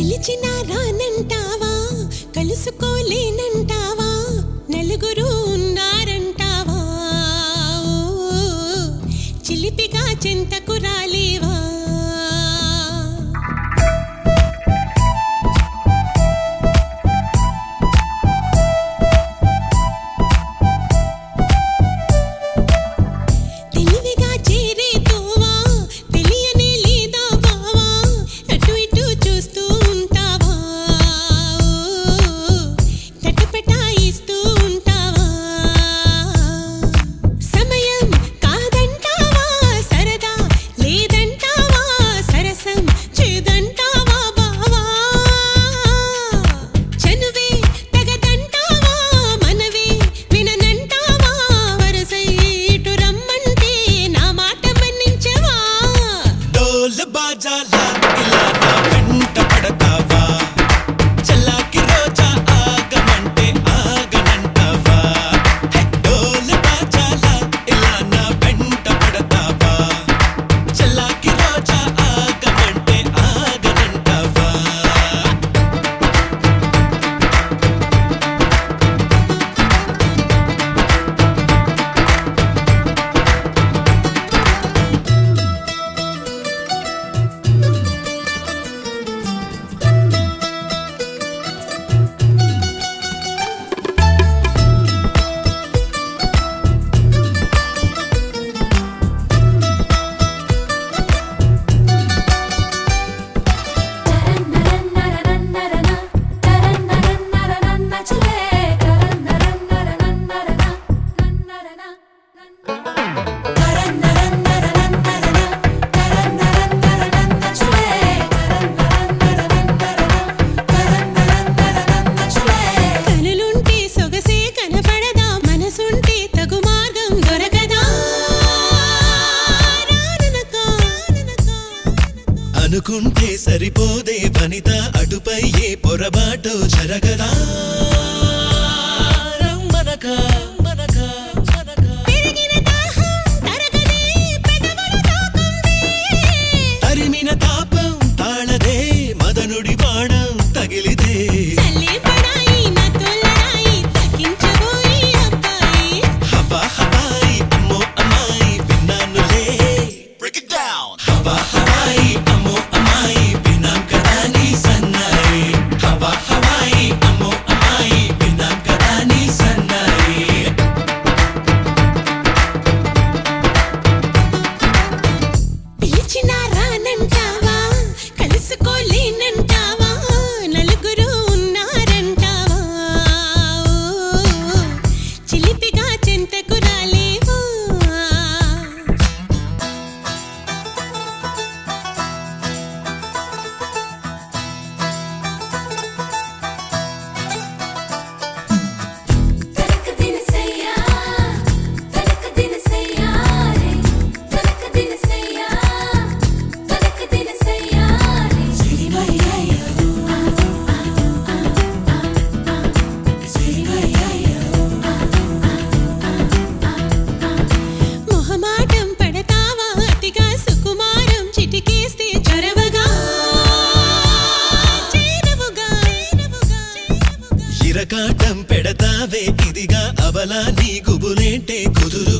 పిలిచినా రానంటావా, కలుసుకోలేనంటావా, నలుగురు ఉన్నారంటావా, చిలిపిగా చెంతకు రాలేవా. అనుకుంటే సరిపోదే వనిత, అటుపై ఏ పొరబాటో జరగదా. రమ్మనకా తరిమిన తాపం తాళదే, మదనుడి బాణం తగిలిదే. హవా హవాయి అమ్మో అమ్మాయి విన్నానులే. హవా హవాయి అమ్మో అమ్మాయి విన్నాం కదా నీ సన్నాయి. హవా హవాయి అమ్మో అమ్మాయి విన్నాం కదా నీ సన్నాయి. పిలిచినా రానంటావా, కలుసుకోలేనంటావా, నలుగురు ఉన్నారంటావా, చిలిపిగా చెంతకు రాలేవా. మొహమాటం పడతావా, అతిగా సుకుమారం చిటికేస్తే చొరవగా చేరవుగా. ఇరకాటం పెడతావే ఇదిగా, అవలా నీ గుబులేంటే కుదురు